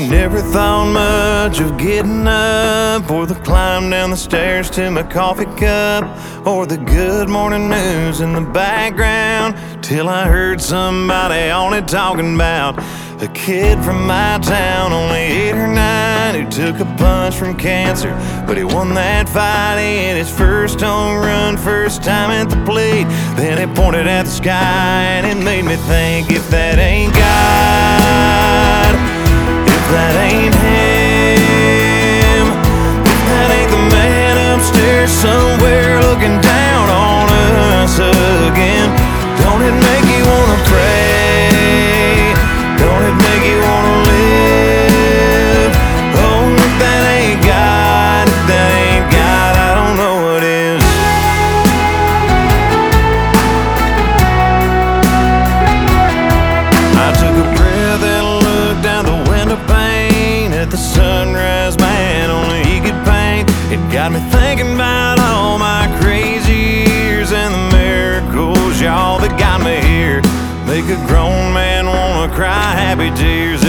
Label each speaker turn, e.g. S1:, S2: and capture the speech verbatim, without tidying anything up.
S1: Never thought much of getting up, or the climb down the stairs to my coffee cup, or the good morning news in the background, till I heard somebody on it talking about a kid from my town, only eight or nine, who took a punch from cancer, but he won that fight in his first home run, first time at the plate. Then he pointed at the sky and it made me think, if that ain't God, if that ain't Him, if that ain't the man upstairs somewhere looking down on us again, don't it make you wanna pray? Don't it make you wanna live? Oh, if that ain't God, if that ain't God, I don't know what is. I took a breath and looked down the window pane at the sunrise man only he could paint. It got me thinking about all my crazy years and the miracles, y'all, that got me here. Make a grown man wanna cry happy tears.